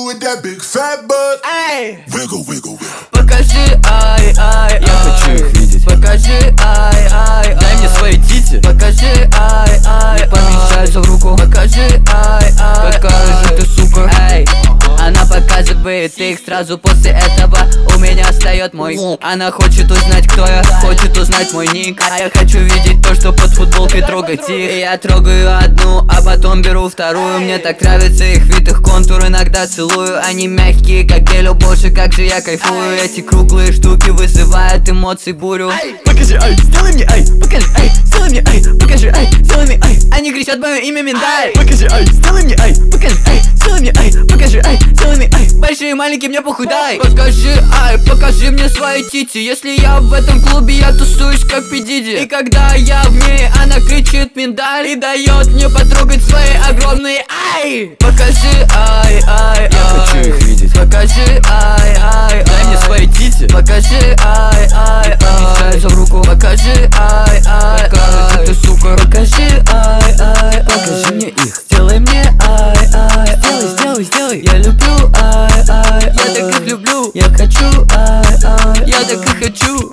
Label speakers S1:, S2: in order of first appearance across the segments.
S1: with that big fat butt.
S2: Ай!
S1: Wiggle, wiggle, wiggle.
S2: Покажи, ай, ай,
S3: Я хочу их видеть.
S2: покажи, ай, ай,
S3: Дай мне свои тити.
S2: покажи, ай, ай,
S3: Не помещается в руку.
S2: покажи, ай, ай,
S3: Какая же ты сука.
S2: ай. Она показывает их сразу после этого. У меня встает мой ник. Она хочет узнать, кто я, хочет узнать мой ник. А я хочу видеть то, что под футболкой трогать их. И я трогаю одну, а потом беру вторую. Мне так нравится их вид, их контур, иногда целую. Они мягкие, как гель, боже, как же я кайфую. Эти круглые штуки вызывают эмоций бурю.
S3: Покажи, ай, сделай мне, ай, покажи, ай, сделай мне, ай, покажи, ай, сделай мне, ай.
S2: Они кричат мое имя миндаль.
S3: Покажи, ай, сделай мне, ай, покажи, ай, сделай мне, ай, покажи, ай, сделай мне, ай.
S2: Большие, маленькие, мне похуй, дай. Покажи, ай, покажи мне свои тити. Если я в этом клубе, я тусуюсь как Пидиди. И когда я в ней, она кричит миндаль и дает мне потрогать свои огромные, ай. Покажи, ай, ай,
S3: Я хочу их видеть.
S2: покажи, ай, ай,
S3: Дай мне свои тити.
S2: покажи, ай, ай,
S3: Помещается в руку.
S2: покажи, ай, ай,
S3: Какая же ты сука.
S2: покажи, ай, ай,
S3: Покажи мне их.
S2: сделай мне, ай, ай,
S3: Сделай, сделай.
S2: я люблю, ай, ай, я так их люблю. Я хочу, ай, ай, я так и хочу.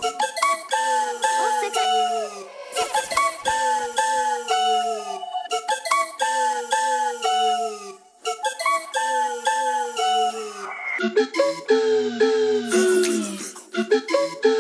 S1: Wiggle, wiggle, wiggle.